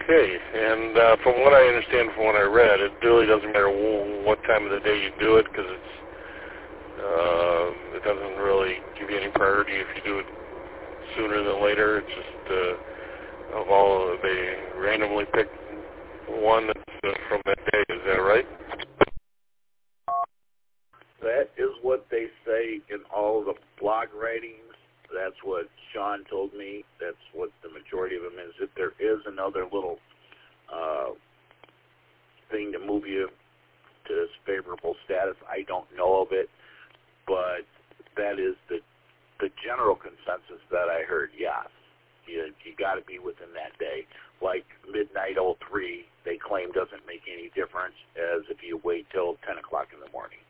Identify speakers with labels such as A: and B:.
A: Okay, and from what I understand, from what I read, it really doesn't matter what time of the day you do it, because it doesn't really give you any priority if you do it sooner than later. It's just of all, they randomly pick one that's from that day. Is that right?
B: That is what they say in all the blog writings. That's what Sean told me. That's what the majority of them is. If there is another little thing to move you to this favorable status, I don't know of it, but that is the general consensus that I heard. Yes, you got to be within that day. Like midnight 03, they claim doesn't make any difference as if you wait till 10 o'clock in the morning.